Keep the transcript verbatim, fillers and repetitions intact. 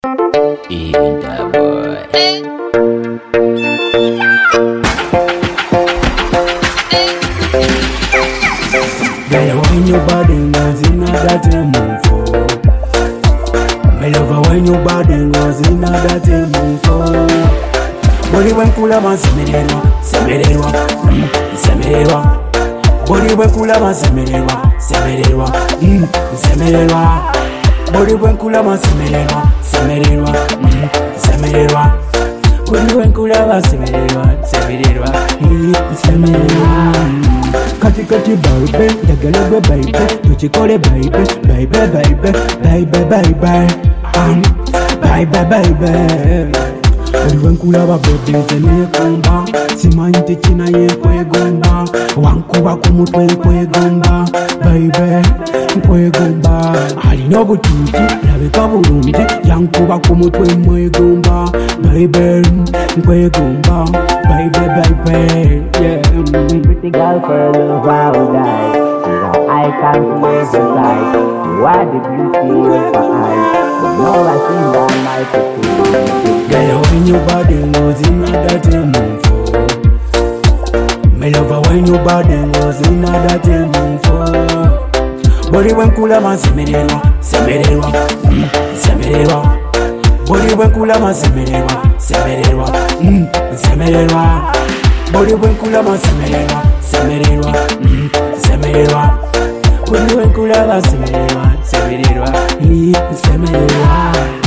Inda boy. Girl, when your body goes in that move for. Me love when your body goes in that move for. Body when cooler man semererwa, semererwa, mm, semererwa. Body when cooler man semererwa, semererwa, mm, semererwa. Body when cooler man semererwa, semererwa, mm, semererwa. Body when cooler man semererwa, semererwa, mm, semererwa. Kati kati baby, dagalagwe baby, tuchikole baby, baby baby, baby baby, um, baby baby. Buli wenkulaba baby nze kumba, simanyi nti kina yenkwegomba, wankuba ku mutwe nkwegomba, baby nkwegomba. Alina obutuuti labika bulungi, yankuba ku mutwe mwegomba, baby nkwegomba, baby baby, yeah. Pretty girl for love I would die. Now I can't wait to sight. You are the beauty of my eyes. But now I see that my pursuit. Girl, when your body goes in that move for. Me love when your body goes in that move for. Body when cooler man semererwa, semererwa, mm, semererwa. Body when cooler man semererwa, semererwa, mm, semererwa. Body when cooler man semererwa, semererwa, mm, semererwa. Body when cooler man semererwa, semererwa, mm, semererwa.